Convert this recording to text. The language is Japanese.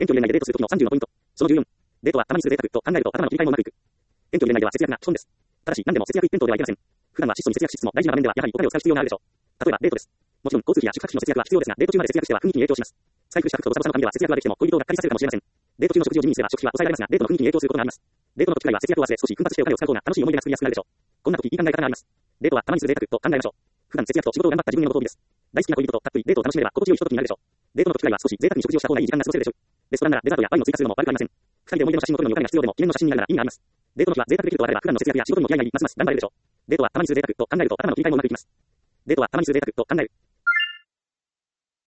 遠距離恋愛でデートするときの30のポイント。その14。デートはたまにする贅沢と考えると頭の切り替えもうまくいく。遠距離恋愛では節約が基本です。ただし、何でも節約一辺倒ではいけません。普段は質素に節約しつつも大事な場面ではやはりお金を使う必要があるでしょう。例えばデートです。もちろん交通費や宿泊費の節約は必要ですが、デート中まで節約しては雰囲気に影響します。財布、支度とボサボサの髪では節約はできても恋人をがっかりさせるかもしれません。デート中の食事を地味にすれば食費は抑えられますが、デートの雰囲気に影響することがあります。デートの時会は節約を忘れ少し奮発してお金を使う方が楽しい思い出が作りやすくなるでしょう。こんな時いい考え方があります。デートはたまにする贅沢と考えましょう。普段節約と仕事を頑張った自分へのご褒美です。大好きな恋人とたっぷりデートを楽しめれば心地よいひとときになるでしょう。デートの時会は少し贅沢に食事をした方がいい時間が過ごせるでしょう。レストランならデザートやワインを追加するのも悪くありません。二人で思い出の写真を撮るのにお金が必要でも記念の写真になるなら意味があります。デートの日は贅沢できるとあれば普段の節約や仕事にも気合いが入りますます頑張れるでしょう。デートはたまにする贅沢と考えると頭の切り替えもうまくいきます。デートはたまにする贅沢と考える。